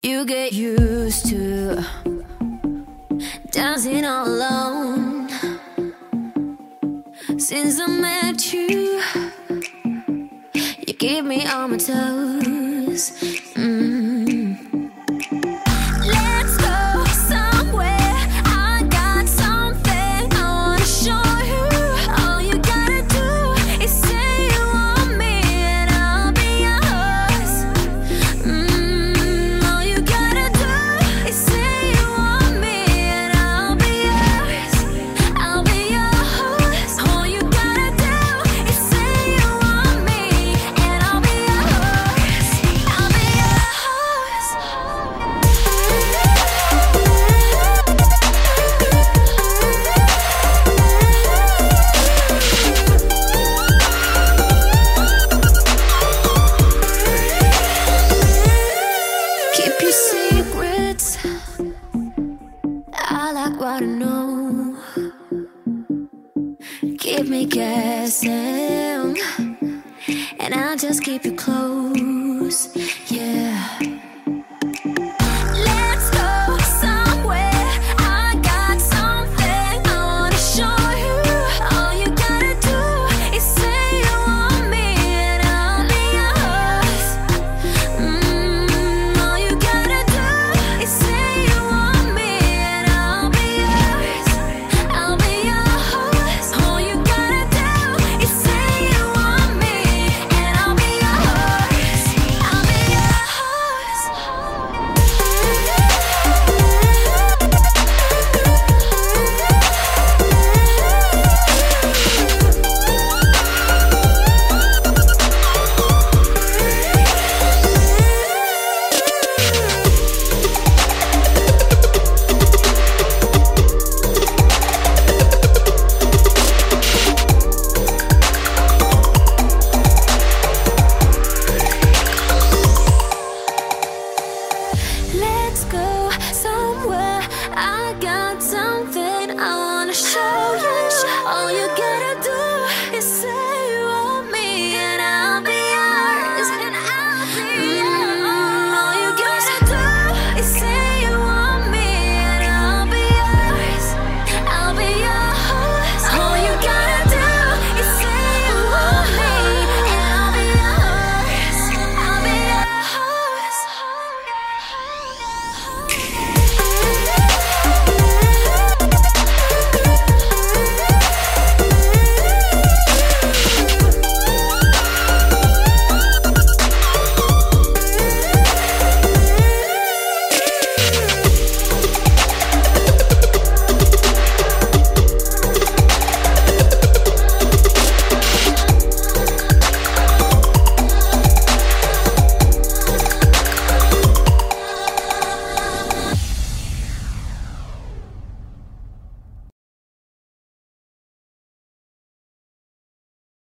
You get used to dancing all alone. Since I met you, you keep me on my toes. Let's go somewhere. I got something I wanna show you. All you gotta do is say you want me, and I'll be yours. All you gotta do is say you want me, and I'll be yours. I'll be yours. All you gotta do is say you want me, and I'll be yours. I'll be yours. Keep your secrets. I like what I know. Keep me guessing, and I'll just keep you close.